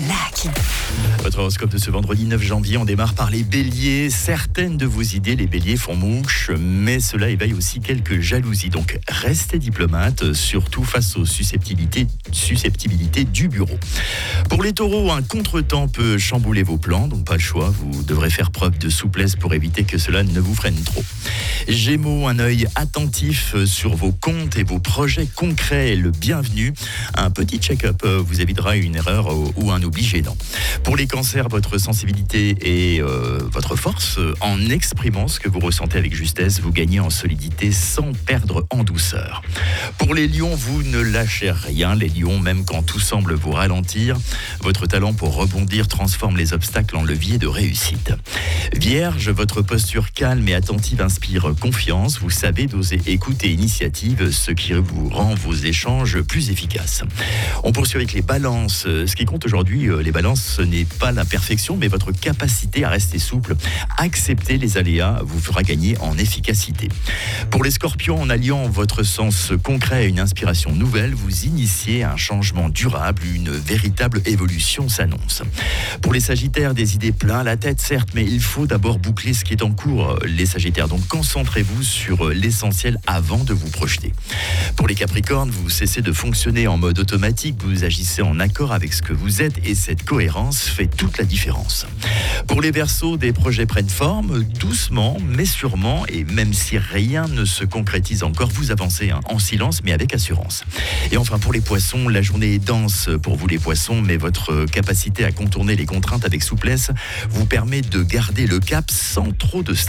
claque. Votre horoscope de ce vendredi 9 janvier, on démarre par les béliers. Certaines de vos idées, les béliers, font mouche, mais cela éveille aussi quelques jalousies. Donc restez diplomate, surtout face aux susceptibilités du bureau. Pour les taureaux, un contretemps peut chambouler vos plans, donc pas le choix. Vous devrez faire preuve de souplesse pour éviter que cela ne vous freine trop. Gémeaux, un œil attentif sur vos comptes et vos projets concrets est le bienvenu. Un petit check-up vous évitera une erreur ou un oubli gênant. Pour les cancers, votre sensibilité et votre force, en exprimant ce que vous ressentez avec justesse, vous gagnez en solidité sans perdre en douceur. Pour les lions, vous ne lâchez rien. Les lions, même quand tout semble vous ralentir, votre talent pour rebondir transforme les obstacles en levier de réussite. Vierge, votre posture calme et attentive inspire confiance. Vous savez doser écoute et initiative, ce qui vous rend vos échanges plus efficaces. On poursuit avec les balances. Ce qui compte aujourd'hui, les balances, ce n'est pas la perfection, mais votre capacité à rester souple. Accepter les aléas vous fera gagner en efficacité. Pour les scorpions, en alliant votre sens concret à une inspiration nouvelle, vous initiez un changement durable, une véritable évolution s'annonce. Pour les sagittaires, des idées plein la tête, certes, mais il faut d'abord boucler ce qui est en cours, les sagittaires. Donc concentrez-vous sur l'essentiel avant de vous projeter. Pour les capricornes, vous cessez de fonctionner en mode automatique, vous agissez en accord avec ce que vous êtes et cette cohérence fait toute la différence. Pour les verseaux, des projets prennent forme, doucement mais sûrement, et même si rien ne se concrétise encore, vous avancez en silence mais avec assurance. Et enfin pour les poissons, la journée est dense pour vous les poissons, mais votre capacité à contourner les contraintes avec souplesse vous permet de garder le cap sans trop de stress.